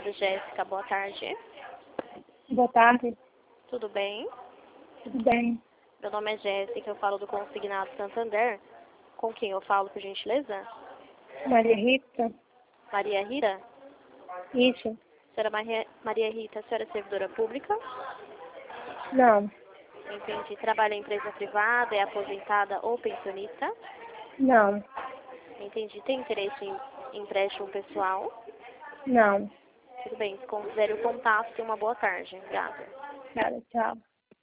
Consignado Jéssica, boa tarde. Boa tarde. Tudo bem? Tudo bem? Meu nome é Jéssica, eu falo do Consignado Santander. Com quem eu falo, por gentileza? Maria Rita? Maria Rita? Isso? Senhora Maria Rita, a senhora é servidora pública? Não. Entendi. Trabalha em empresa privada, é aposentada ou pensionista? Não. Entendi. Tem interesse em empréstimo pessoal? Não. Tudo bem. Considere o contato e uma boa tarde. Obrigada. Nada, tchau.